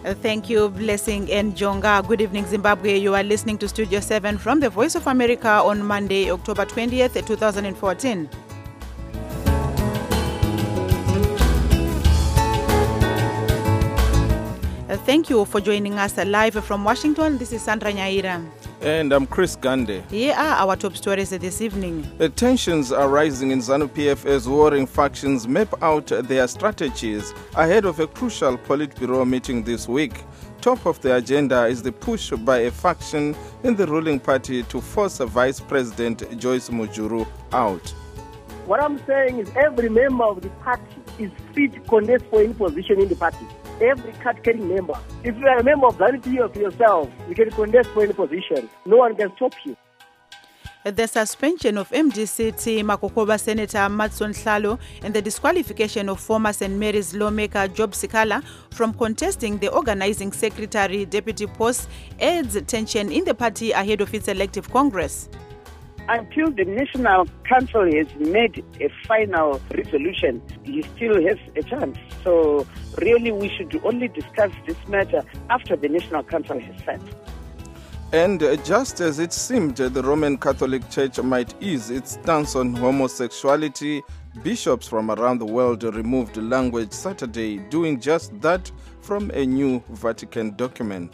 Thank you, Blessing and Jonga. Good evening, Zimbabwe. You are listening to Studio 7 from the Voice of America on Monday, October 20th, 2014. Thank you for joining us live from Washington. This is Sandra Nyaira. And I'm Chris Gande. Here are our top stories this evening. The tensions are rising in ZANU-PF as warring factions map out their strategies ahead of a crucial Politburo meeting this week. Top of the agenda is the push by a faction in the ruling party to force Vice President Joyce Mujuru out. What I'm saying is every member of the party is free to contest for any position in the party. Every card-carrying member. If you are a member of ZANU-PF yourself, you can contest for any position. No one can stop you. The suspension of MDC Makokoba Senator Matson Hlalo and the disqualification of former St. Mary's lawmaker Job Sikala from contesting the organizing secretary deputy post adds tension in the party ahead of its elective congress. Until the National Council has made a final resolution, he still has a chance. So really we should only discuss this matter after the National Council has said. And just as it seemed the Roman Catholic Church might ease its stance on homosexuality, bishops from around the world removed language Saturday, doing just that from a new Vatican document.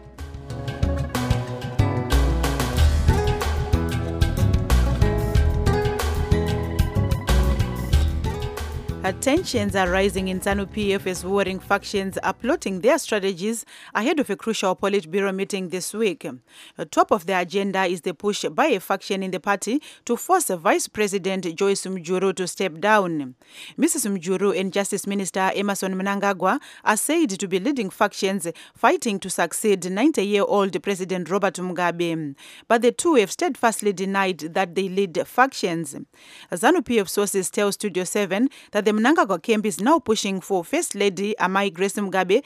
Tensions are rising in ZANU-PF as warring factions are plotting their strategies ahead of a crucial Politburo meeting this week. Top of the agenda is the push by a faction in the party to force Vice President Joyce Mujuru to step down. Mrs. Mujuru and Justice Minister Emmerson Mnangagwa are said to be leading factions fighting to succeed 90-year-old President Robert Mugabe. But the two have steadfastly denied that they lead factions. ZANU-PF sources tell Studio 7 that the Mnangagwa camp is now pushing for First Lady Amai Grace Mugabe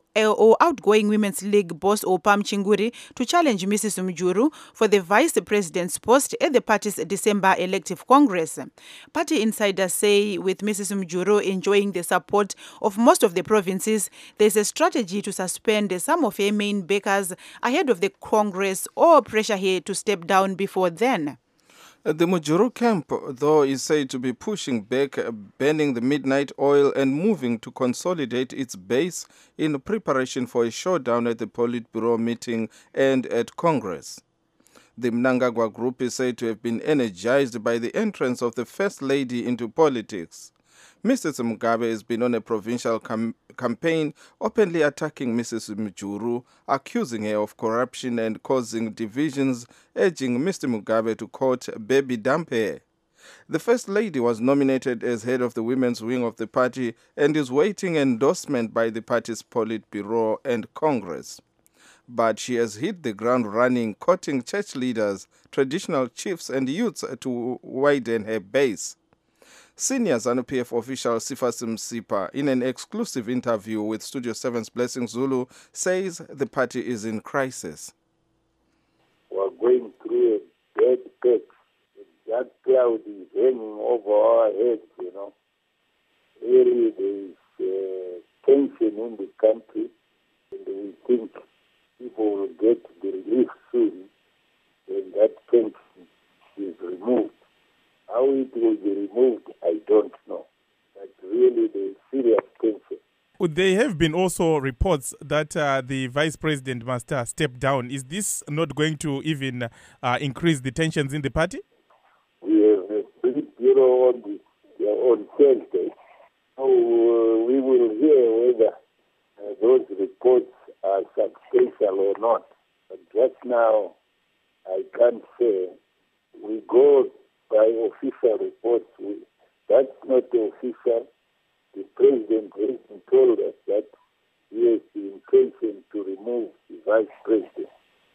or outgoing Women's League boss Opam Chinguri to challenge Mrs. Mujuru for the Vice President's post at the party's December elective Congress. Party insiders say with Mrs. Mujuru enjoying the support of most of the provinces, there's a strategy to suspend some of her main backers ahead of the Congress or pressure her to step down before then. The Mujuru camp, though, is said to be pushing back, banning the midnight oil and moving to consolidate its base in preparation for a showdown at the Politburo meeting and at Congress. The Mnangagwa group is said to have been energized by the entrance of the First Lady into politics. Mrs. Mugabe has been on a provincial campaign openly attacking Mrs. Mujuru, accusing her of corruption and causing divisions, urging Mr. Mugabe to, quote, baby dump her. The First Lady was nominated as head of the women's wing of the party and is waiting endorsement by the party's Politburo and Congress. But she has hit the ground running, courting church leaders, traditional chiefs and youths to widen her base. Senior ZANU-PF official Sifasim Sipa, in an exclusive interview with Studio 7's Blessing Zulu, says the party is in crisis. We're going through a bad patch. That cloud is hanging over our heads, you know. Really, there's tension in the country, and we think people will get the relief soon when that tension is removed. How it will be removed, I don't know. But really, there's serious tension. There have been also reports that the Vice President must step down. Is this not going to even increase the tensions in the party? We have a Politburo on Thursday. So we will hear whether those reports are substantial or not. But just now, I can't say. We go by official reports. That's not official. The president has told us that he has the intention to remove the vice president.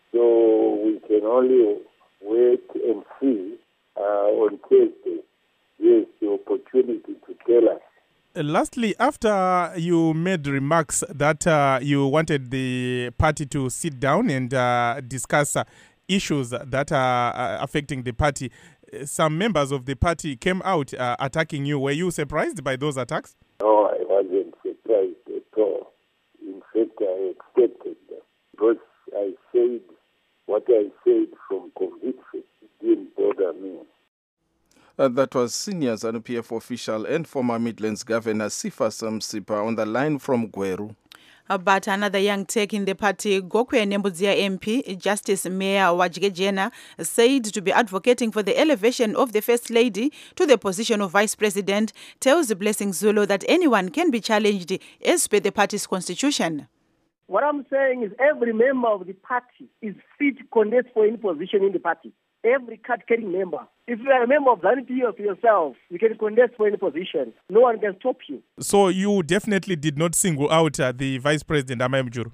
So we can only wait and see on Thursday. He has the opportunity to tell us. Lastly, after you made remarks that you wanted the party to sit down and discuss issues that are affecting the party, some members of the party came out attacking you. Were you surprised by those attacks? No, I wasn't surprised at all. In fact, I That was senior ZANU-PF official and former Midlands Governor Sifas Msipa on the line from Gweru. But another young tech in the party, Gokwe Nembudzia MP, Justice Mayor Wajigejena, said to be advocating for the elevation of the First Lady to the position of Vice President, tells Blessing Zulu that anyone can be challenged as per the party's constitution. What I'm saying is every member of the party is fit to contest for any position in the party. Every card-carrying member. If you are a member of ZANU-PF yourself, you can contest for any position. No one can stop you. So you definitely did not single out the Vice President, Ama Mjuru?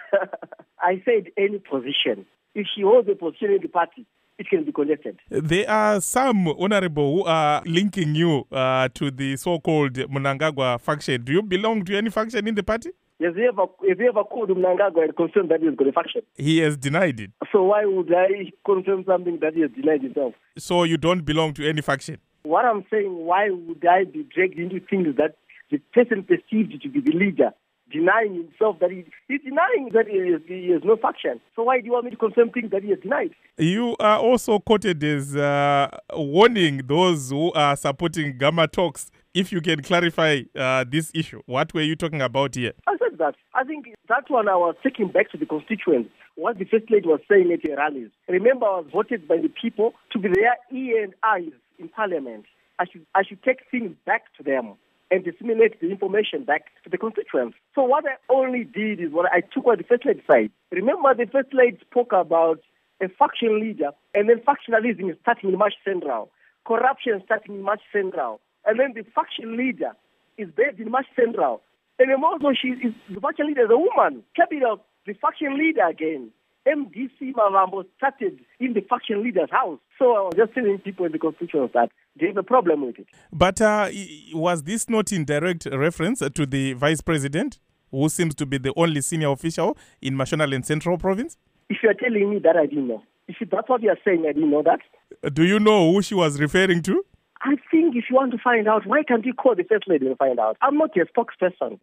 I said any position. If she holds a position in the party, it can be contested. There are some, Honorable, who are linking you to the so-called Mnangagwa faction. Do you belong to any faction in the party? Has he ever called Mnangagwa and confirmed that he has got a faction? He has denied it. So why would I confirm something that he has denied himself? So you don't belong to any faction? What I'm saying, why would I be dragged into things that the person perceived to be the leader, denying himself that he's denying that he has no faction. So why do you want me to confirm things that he has denied? You are also quoted as warning those who are supporting Gamma Talks. If you can clarify this issue, what were you talking about here? I said that. I think that one I was taking back to the constituents. What the First Lady was saying at the rallies. Remember, I was voted by the people to be their ear and eyes in Parliament. I should take things back to them and disseminate the information back to the constituents. So what I only did is what I took on the First Lady side. Remember, the First Lady spoke about a faction leader, and then factionalism is starting in March Central, corruption starting in March Central, and then the faction leader is based in March Central. And then also the faction leader is a woman, capital, the faction leader again. MDC Mavambo started in the faction leader's house. So I was just telling people in the constituents that they have a problem with it. But was this not in direct reference to the Vice President, who seems to be the only senior official in Mashonaland Central Province? If you are telling me that, I didn't know. If that's what you are saying, I didn't know that. Do you know who she was referring to? I think if you want to find out, why can't you call the First Lady and find out? I'm not a spokesperson.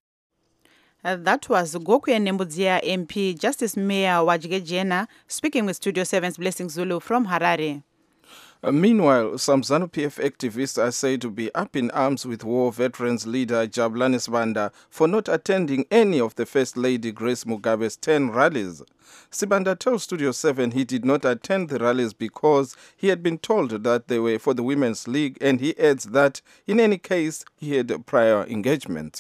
That was Gokwe Nembudzia MP, Justice Mayor Wajigejena, speaking with Studio 7's Blessing Zulu from Harare. Meanwhile, some ZANU-PF activists are said to be up in arms with war veterans leader Jabulani Sibanda for not attending any of the First Lady Grace Mugabe's 10 rallies. Sibanda tells Studio 7 he did not attend the rallies because he had been told that they were for the Women's League, and he adds that in any case he had prior engagement.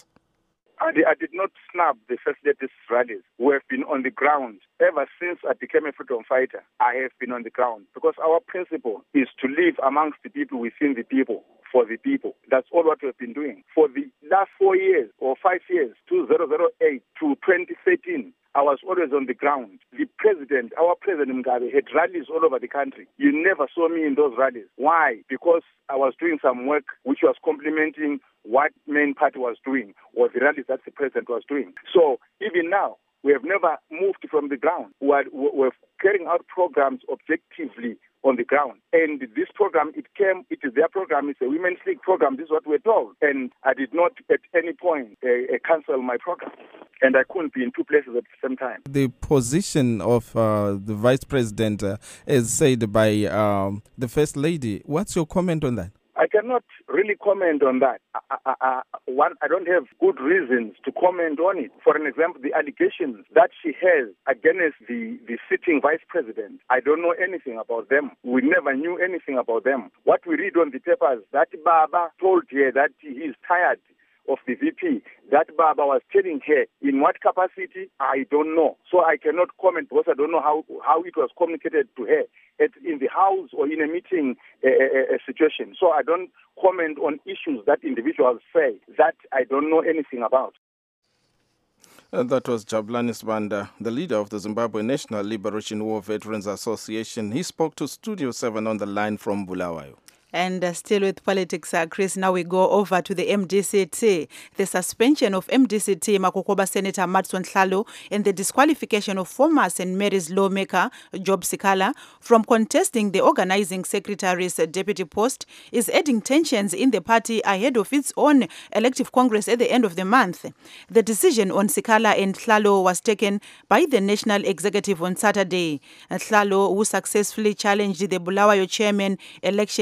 I did not snub the First Lady's rallies. We have been on the ground. Ever since I became a freedom fighter, I have been on the ground because our principle is to live amongst the people, within the people, for the people. That's all what we have been doing. For the last 4 years or 5 years, 2008 to 2013, I was always on the ground. The president, our president Mugabe, had rallies all over the country. You never saw me in those rallies. Why? Because I was doing some work which was complementing what main party was doing, or the rallies that the president was doing. So even now, we have never moved from the ground. We're carrying out programs objectively on the ground. And this program, it is their program, it's a Women's League program, this is what we're told. And I did not at any point cancel my program. And I couldn't be in two places at the same time. The position of the Vice President is said by the First Lady. What's your comment on that? I cannot really comment on that. I don't have good reasons to comment on it. For an example, the allegations that she has against the sitting vice president, I don't know anything about them. We never knew anything about them. What we read on the papers, that Baba told her that he is tired of the VP. That Baba was telling her in what capacity, I don't know. So I cannot comment because I don't know how it was communicated to her in the house or in a meeting situation. So I don't comment on issues that individuals say that I don't know anything about. That was Jabulani Sibanda, the leader of the Zimbabwe National Liberation War Veterans Association. He spoke to Studio 7 on the line from Bulawayo. And still with politics, Chris, now we go over to the MDCT. The suspension of MDCT Makokoba Senator Matson Hlalo and the disqualification of former St. Mary's lawmaker Job Sikala from contesting the organizing secretary's deputy post is adding tensions in the party ahead of its own elective congress at the end of the month. The decision on Sikala and Hlalo was taken by the National Executive on Saturday. Hlalo, who successfully challenged the Bulawayo chairman elections at the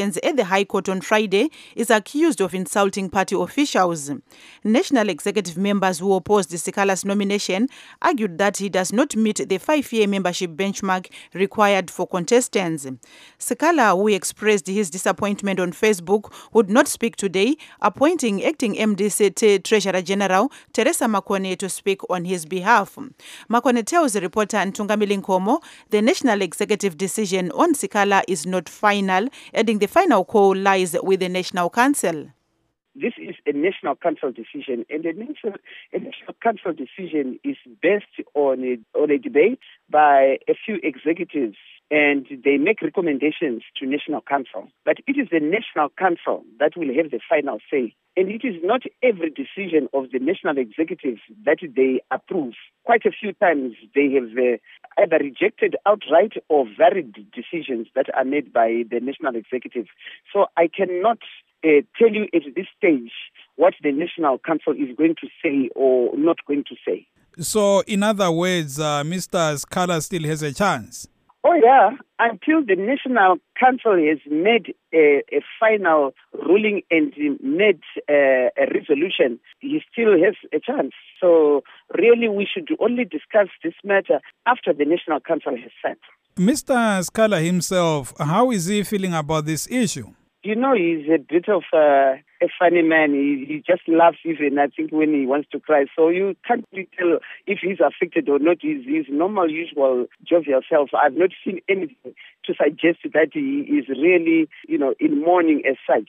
the High Court on Friday, is accused of insulting party officials. National executive members who opposed Sikala's nomination argued that he does not meet the 5-year membership benchmark required for contestants. Sikala, who expressed his disappointment on Facebook, would not speak today, appointing acting MDC Treasurer General Teresa Makone to speak on his behalf. Makone tells reporter Ntungamili Nkomo the National Executive decision on Sikala is not final, adding the final call lies with the National Council. This is a National Council decision, and a National Council decision is based on a debate by a few executives, and they make recommendations to National Council. But it is the National Council that will have the final say. And it is not every decision of the National Executive that they approve. Quite a few times they have either rejected outright or varied decisions that are made by the National Executive. So I cannot tell you at this stage what the National Council is going to say or not going to say. So, in other words, Mr. Sikala still has a chance? Oh, yeah. Until the National Council has made a final ruling and made a resolution, he still has a chance. So, really, we should only discuss this matter after the National Council has said. Mr. Sikala himself, how is he feeling about this issue? You know, he's a bit of a funny man. He just laughs even, I think, when he wants to cry. So you can't really tell if he's affected or not. He's his normal, usual, jovial self. I've not seen anything to suggest that he is really, in mourning as such.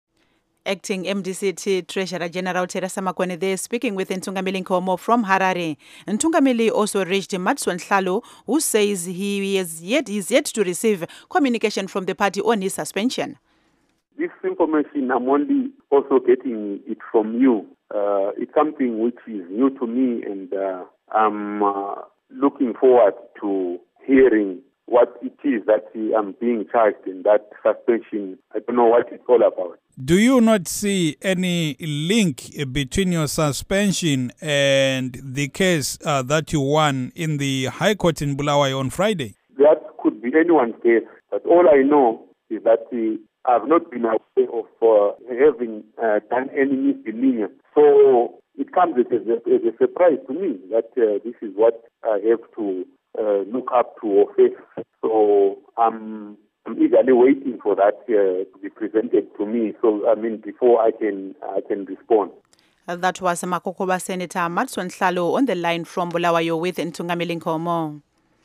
Acting MDC Treasurer General Teresa Makone there speaking with Ntungamili Nkomo from Harare. Ntungamili also reached Matson Hlalo, who says he's yet to receive communication from the party on his suspension. This information, I'm only also getting it from you. It's something which is new to me, and I'm looking forward to hearing what it is that I'm being charged in that suspension. I don't know what it's all about. Do you not see any link between your suspension and the case that you won in the High Court in Bulawayo on Friday? That could be anyone's case, but all I know is that I've not been aware of having done any misdemeanor. So it comes as a surprise to me that this is what I have to look up to or face. So I'm eagerly waiting for that to be presented to me. So before I can respond. That was Makokoba Senator Matson Hlalo on the line from Bulawayo with Ntungamili Nkomo.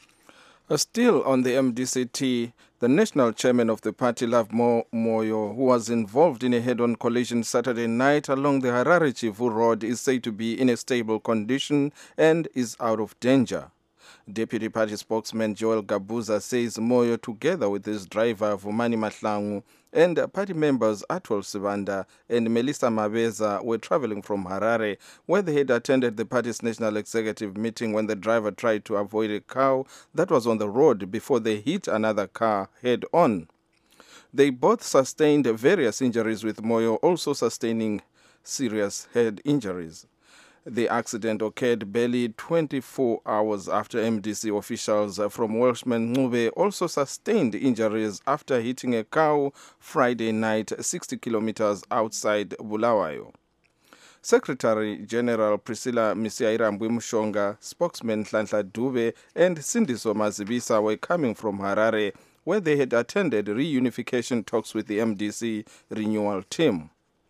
Still on the MDCT, the national chairman of the party, Love Moyo, who was involved in a head-on collision Saturday night along the Harare-Chivu Road, is said to be in a stable condition and is out of danger. Deputy Party spokesman Joel Gabuza says Moyo, together with his driver Vumani Mahlangu and party members Atwell Sibanda and Melissa Mabeza, were traveling from Harare, where they had attended the party's national executive meeting when the driver tried to avoid a cow that was on the road before they hit another car head-on. They both sustained various injuries, with Moyo also sustaining serious head injuries. The accident occurred barely 24 hours after MDC officials from Welshman Ncube also sustained injuries after hitting a cow Friday night 60 kilometers outside Bulawayo. Secretary General Priscilla Misiaira Mbwimushonga, spokesman Nhlanhla Dube and Sindiso Mazibisa were coming from Harare, where they had attended reunification talks with the MDC renewal team.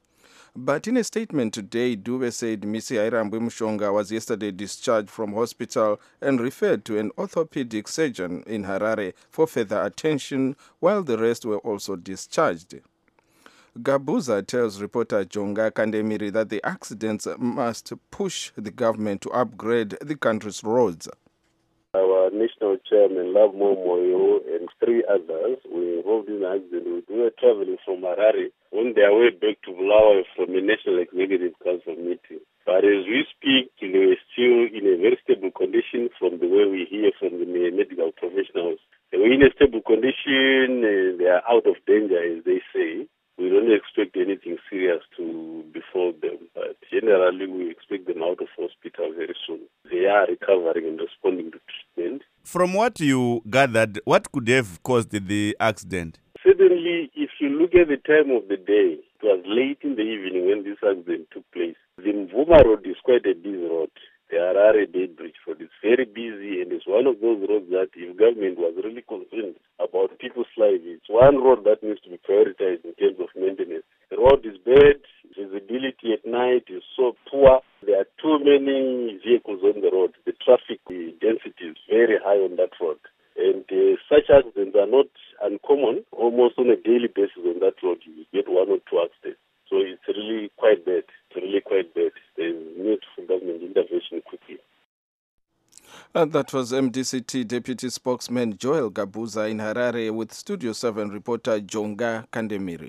But in a statement today, Dube said Misiaira Mbwimushonga was yesterday discharged from hospital and referred to an orthopedic surgeon in Harare for further attention, while the rest were also discharged. Gabuza tells reporter Jonga Kandemiri that the accidents must push the government to upgrade the country's roads. Our national chairman, Love Moyo, and 3 others were involved in the accident. We were traveling from Harare on their way back to Bulawayo from a National Executive Council meeting. But as we speak, they were still in a very stable condition from the way we hear from the medical professionals. They were in a stable condition, they are out of danger, as they say. We don't expect anything serious to befall them, but generally we expect them out of hospital very soon. They are recovering and responding to treatment. From what you gathered, what could have caused the accident? Certainly, if you look at the time of the day, it was late in the evening when this accident took place. The Mvuma Road is quite a busy road. The Harare Bay Bridge Road is very busy, and it's one of those roads that if government was really concerned about people's lives, it's one road that needs to be prioritized in terms of maintenance. The road is bad, visibility at night is so poor, there are too many vehicles on the road, the traffic density is very high on that road. And such accidents are not uncommon. Almost on a daily basis on that road, you get one or two accidents. So it's really quite bad. It's really quite bad. There's need for government intervention quickly. And that was MDCT Deputy Spokesman Joel Gabuza in Harare with Studio 7 reporter Jonga Kandemiri.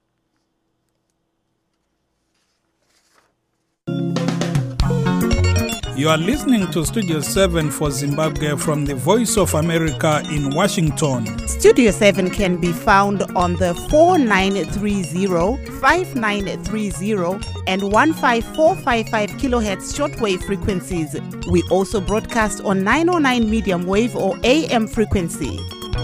You are listening to Studio 7 for Zimbabwe from the Voice of America in Washington. Studio 7 can be found on the 4930, 5930 and 15455 kilohertz shortwave frequencies. We also broadcast on 909 medium wave or AM frequency.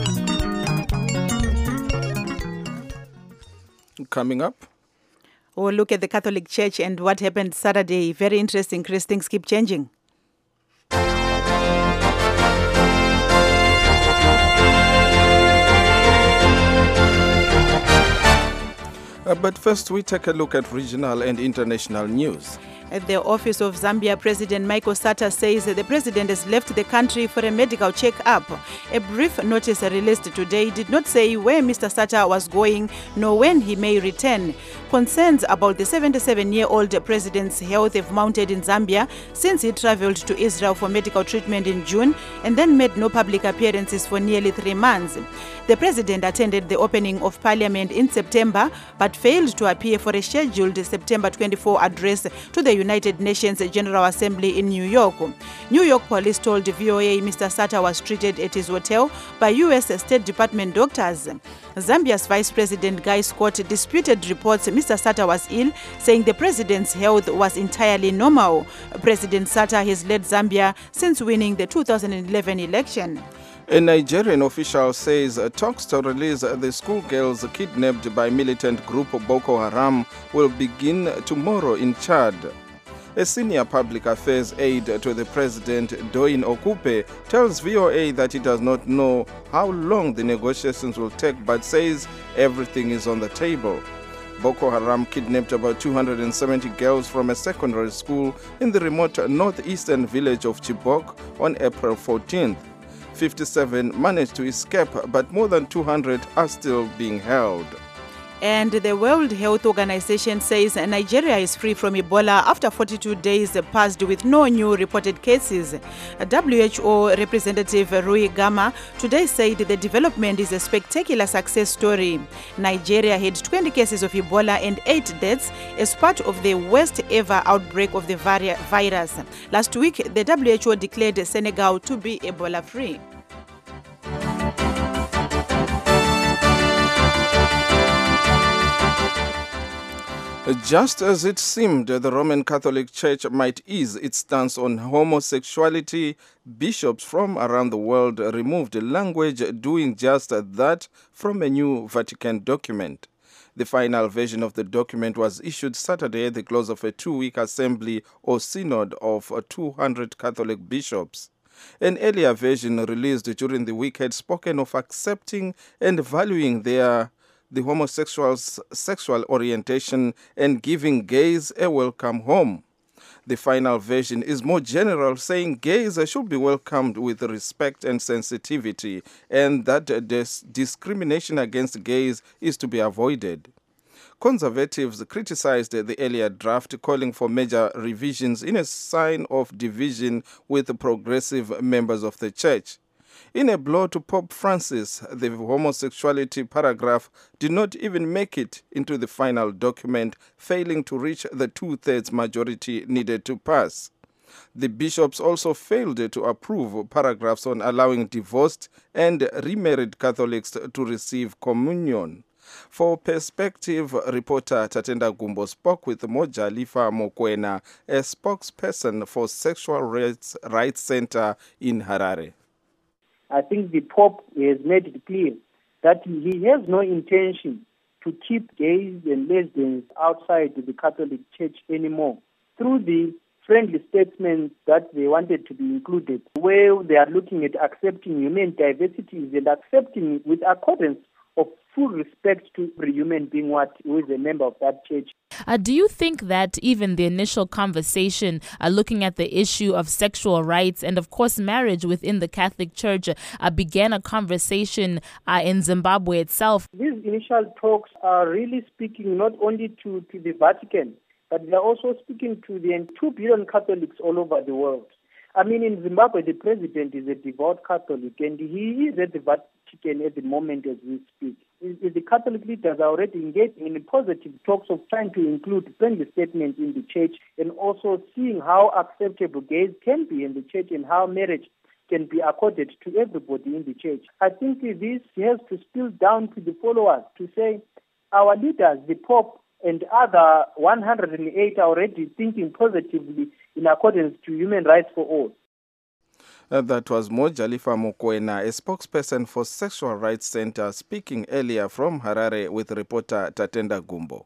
Coming up, we'll look at the Catholic Church and what happened Saturday. Very interesting, Chris. Things keep changing. But first, we take a look at regional and international news. At the office of Zambia, President Michael Sata says the president has left the country for a medical check-up. A brief notice released today did not say where Mr. Sata was going nor when he may return. Concerns about the 77-year-old president's health have mounted in Zambia since he traveled to Israel for medical treatment in June and then made no public appearances for nearly 3 months. The president attended the opening of Parliament in September but failed to appear for a scheduled September 24 address to the United Nations General Assembly in New York. New York police told VOA Mr. Sata was treated at his hotel by U.S. State Department doctors. Zambia's Vice President Guy Scott disputed reports Mr. Sata was ill, saying the president's health was entirely normal. President Sata has led Zambia since winning the 2011 election. A Nigerian official says talks to release the schoolgirls kidnapped by militant group Boko Haram will begin tomorrow in Chad. A senior public affairs aide to the president, Doyin Okupe, tells VOA that he does not know how long the negotiations will take, but says everything is on the table. Boko Haram kidnapped about 270 girls from a secondary school in the remote northeastern village of Chibok on April 14th. 57 managed to escape, but more than 200 are still being held. And the World Health Organization says Nigeria is free from Ebola after 42 days passed with no new reported cases. WHO representative Rui Gama today said the development is a spectacular success story. Nigeria had 20 cases of Ebola and 8 deaths as part of the worst ever outbreak of the virus. Last week, the WHO declared Senegal to be Ebola free. Just as it seemed the Roman Catholic Church might ease its stance on homosexuality, bishops from around the world removed language doing just that from a new Vatican document. The final version of the document was issued Saturday at the close of a 2-week assembly or synod of 200 Catholic bishops. An earlier version released during the week had spoken of accepting and valuing the homosexuals' sexual orientation and giving gays a welcome home. The final version is more general, saying gays should be welcomed with respect and sensitivity, and that discrimination against gays is to be avoided. Conservatives criticized the earlier draft, calling for major revisions in a sign of division with progressive members of the church. In a blow to Pope Francis, the homosexuality paragraph did not even make it into the final document, failing to reach the 2/3 majority needed to pass. The bishops also failed to approve paragraphs on allowing divorced and remarried Catholics to receive communion. For Perspective, reporter Tatenda Gumbo spoke with Mojalifa Mokwena, a spokesperson for Sexual Rights Center in Harare. I think the Pope has made it clear that he has no intention to keep gays and lesbians outside the Catholic Church anymore through the friendly statements that they wanted to be included, where they are looking at accepting human diversities and accepting with accordance of full respect to every human being who is a member of that church. Do you think that even the initial conversation looking at the issue of sexual rights and, of course, marriage within the Catholic Church began a conversation in Zimbabwe itself? These initial talks are really speaking not only to the Vatican, but they are also speaking to the 2 billion Catholics all over the world. I mean, in Zimbabwe, the president is a devout Catholic, and he is at the Vatican at the moment as we speak. The Catholic leaders are already engaging in positive talks of trying to include friendly statements in the church and also seeing how acceptable gays can be in the church and how marriage can be accorded to everybody in the church. I think this has to spill down to the followers to say our leaders, the Pope, and other 108 are already thinking positively in accordance to human rights for all. That was Mojalifa Mokoena, a spokesperson for Sexual Rights Center, speaking earlier from Harare with reporter Tatenda Gumbo.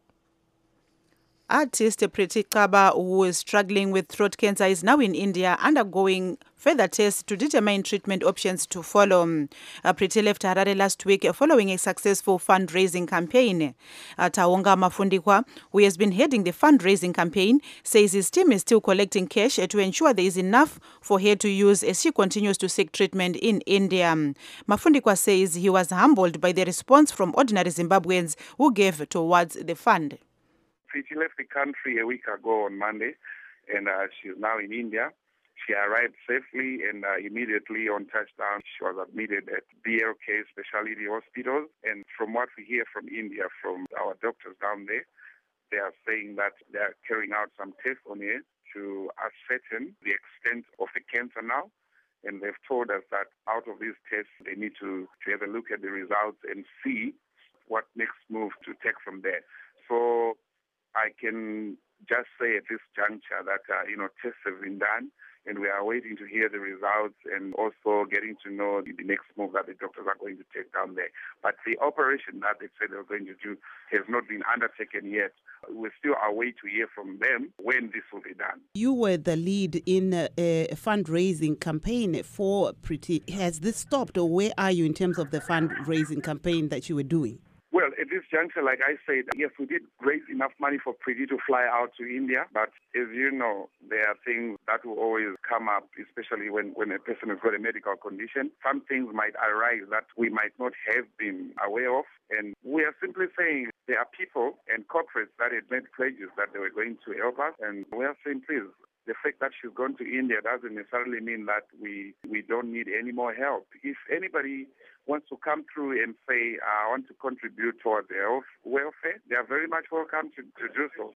Artist Preeti Xaba, who is struggling with throat cancer, is now in India undergoing further tests to determine treatment options to follow. Preeti left Harare last week following a successful fundraising campaign. Taonga Mafundikwa, who has been heading the fundraising campaign, says his team is still collecting cash to ensure there is enough for her to use as she continues to seek treatment in India. Mafundikwa says he was humbled by the response from ordinary Zimbabweans who gave towards the fund. She left the country a week ago on Monday, and she's now in India. She arrived safely, and immediately on touchdown, she was admitted at BLK Specialty Hospital. And from what we hear from India, from our doctors down there, they are saying that they are carrying out some tests on her to ascertain the extent of the cancer now. And they've told us that out of these tests, they need to have a look at the results and see what next move to take from there. So I can just say at this juncture that, tests have been done, and we are waiting to hear the results and also getting to know the next move that the doctors are going to take down there. But the operation that they said they were going to do has not been undertaken yet. We still are waiting to hear from them when this will be done. You were the lead in a fundraising campaign for Preeti. Has this stopped, or where are you in terms of the fundraising campaign that you were doing? Well, at this juncture, like I said, yes, we did raise enough money for Preeti to fly out to India. But as you know, there are things that will always come up, especially when a person has got a medical condition. Some things might arise that we might not have been aware of. And we are simply saying there are people and corporates that had made pledges that they were going to help us. And we are saying, please, the fact that she's gone to India doesn't necessarily mean that we don't need any more help. If anybody wants to come through and say, I want to contribute towards their welfare, they are very much welcome to do so.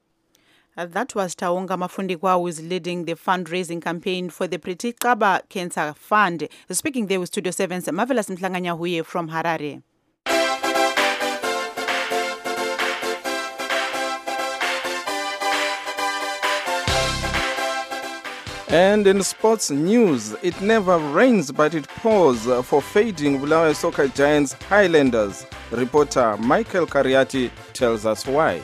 That was Taonga Mafundikwa, who is leading the fundraising campaign for the Preeti Xaba Cancer Fund. Speaking there with Studio 7's Marvelous Mtlanganyahuye from Harare. And in sports news, it never rains but it pours for fading Bulawayo soccer giants Highlanders. Reporter Michael Kariati tells us why.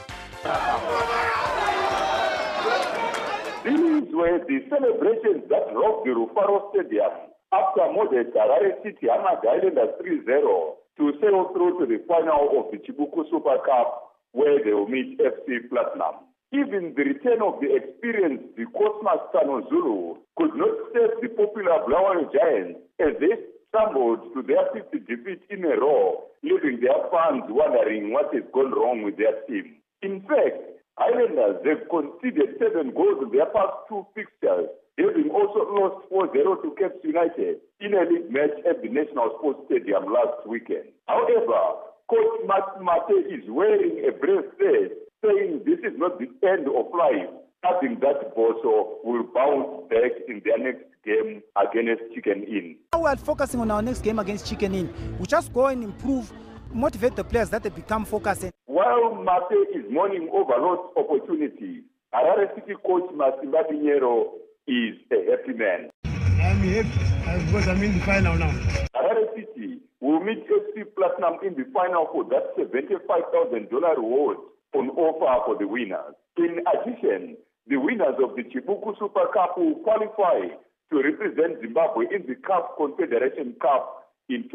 These were the celebrations that rocked the Rufaro Stadium after Modest Harare City hammered Highlanders 3-0 to sail through to the final of the Chibuku Super Cup, where they will meet FC Platinum. Even the return of the experienced the Cosmas Tano Zulu could not save the popular Bulawayo Giants as they stumbled to their 5th defeat in a row, leaving their fans wondering what has gone wrong with their team. In fact, Highlanders have conceded 7 goals in their past 2 fixtures, having also lost 4-0 to Cape United in a league match at the National Sports Stadium last weekend. However, Coach Matt Mate is wearing a brave face, saying this is not the end of life, adding that Boso will bounce back in their next game against Chicken Inn. We are focusing on our next game against Chicken Inn. We just go and improve, motivate the players that they become focused. While Mate is mourning over lost opportunities, Harare City coach Masimba Pinheiro is a happy man. I'm happy because I'm in the final now. Harare City will meet FC Platinum in the final for that $75,000 reward on offer for the winners. In addition, the winners of the Chibuku Super Cup will qualify to represent Zimbabwe in the CAF Confederation Cup in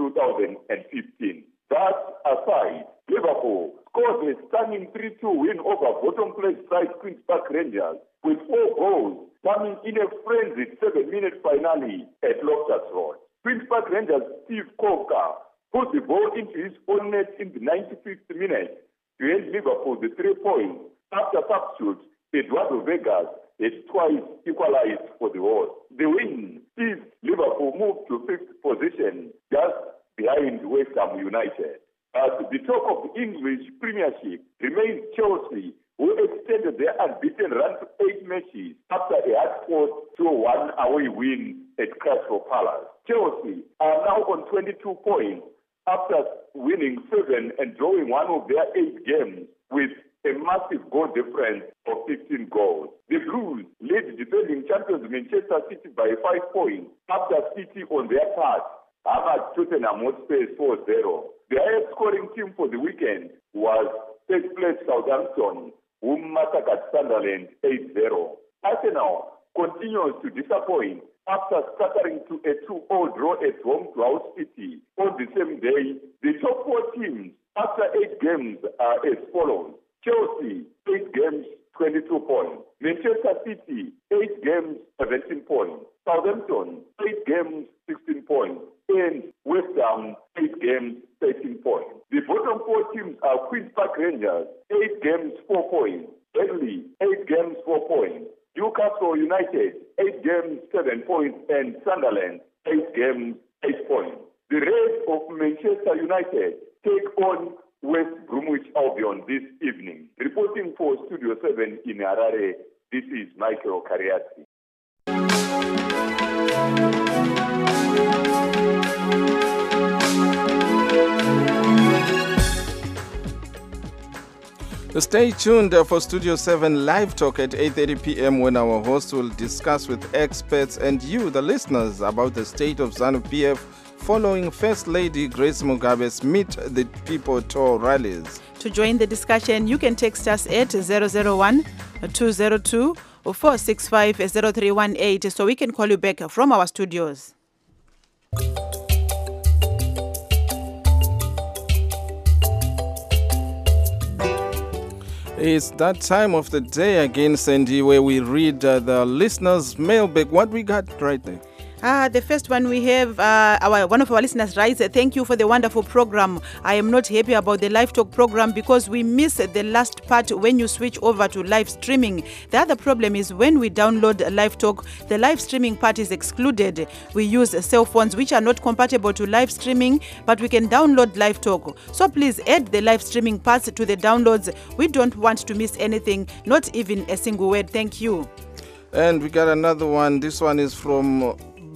2015. That aside, Liverpool scored a stunning 3-2 win over bottom-place side Queen's Park Rangers with 4 goals coming in a frenzied 7-minute finale at Loftus Road. Queen's Park Rangers' Steve Coker put the ball into his own net in the 95th minute to end Liverpool the 3 points after substitute Eduardo Vegas had twice equalized for the Horse. The win sees Liverpool move to 5th position, just behind West Ham United. At the top of the English Premiership remains Chelsea, who extended their unbeaten run to 8 matches after a hard-fought 2-1 away win at Crystal Palace. Chelsea are now on 22 points after winning 7 and drawing 1 of their 8 games with a massive goal difference of 15 goals. The Blues lead defending champions Manchester City by 5 points after City on their part hammered Tottenham Hotspur 4-0. The highest scoring team for the weekend was third place Southampton, whom massacred Sunderland 8-0. Arsenal continues to disappoint after scattering to a 2-0 draw at home to Hull City. On the same day, the top 4 teams after 8 games are as follows. Chelsea, 8 games, 22 points. Manchester City, 8 games, 17 points. Southampton, 8 games, 16 points. And West Ham, 8 games, 13 points. The bottom 4 teams are Queen's Park Rangers, 8 games, 4 points. Burnley, 8 games, 4 points. Newcastle United, 8 games, 7 points. And Sunderland, 8 games, 8 points. The Reds of Manchester United take on West Bromwich Albion this evening. Reporting for Studio 7 in Harare, this is Michael Kariati. Stay tuned for Studio 7 Live Talk at 8:30 p.m. when our host will discuss with experts and you, the listeners, about the state of ZANU-PF following First Lady Grace Mugabe's Meet the People tour rallies. To join the discussion, you can text us at 001-202-465-0318 so we can call you back from our studios. It's that time of the day again, Sandy, where we read the listeners' mailbag. What we got right there? The first one we have, one of our listeners writes, thank you for the wonderful program. I am not happy about the live talk program because we miss the last part when you switch over to live streaming. The other problem is when we download live talk, the live streaming part is excluded. We use cell phones which are not compatible to live streaming, but we can download live talk. So please add the live streaming parts to the downloads. We don't want to miss anything, not even a single word. Thank you. And we got another one. This one is from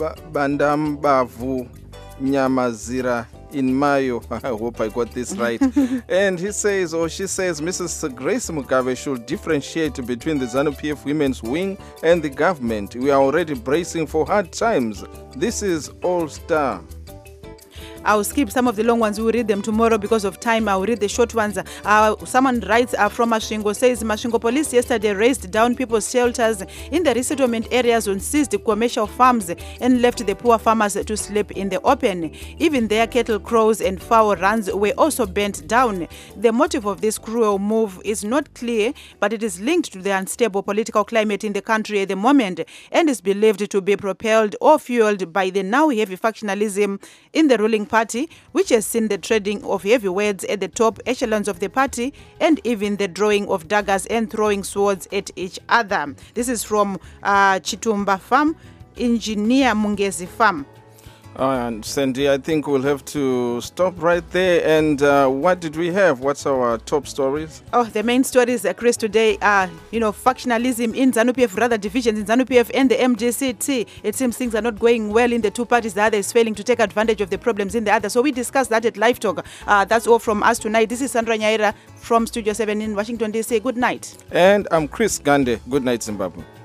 Bandambavu Nyamazira in Mayo. I hope I got this right. And he says, or she says, Mrs. Grace Mugabe should differentiate between the ZANU-PF women's wing and the government. We are already bracing for hard times. This is All Star. I'll skip some of the long ones. We'll read them tomorrow because of time. I'll read the short ones. Someone writes from Masvingo, says Masvingo police yesterday raised down people's shelters in the resettlement areas on seized commercial farms and left the poor farmers to sleep in the open. Even their cattle, crows and fowl runs were also burnt down. The motive of this cruel move is not clear, but it is linked to the unstable political climate in the country at the moment and is believed to be propelled or fueled by the now heavy factionalism in the ruling party, which has seen the trading of heavy words at the top echelons of the party and even the drawing of daggers and throwing swords at each other. This is from Chitumba Farm, Engineer Mungezi Farm. And Sandy, I think we'll have to stop right there. And what did we have? What's our top stories? Oh, the main stories, Chris, today are, factionalism in ZANU-PF, rather divisions in ZANU-PF and the MJCT. It seems things are not going well in the two parties. The other is failing to take advantage of the problems in the other. So we discussed that at Live Talk. That's all from us tonight. This is Sandra Nyaira from Studio 7 in Washington, D.C. Good night. And I'm Chris Gande. Good night, Zimbabwe.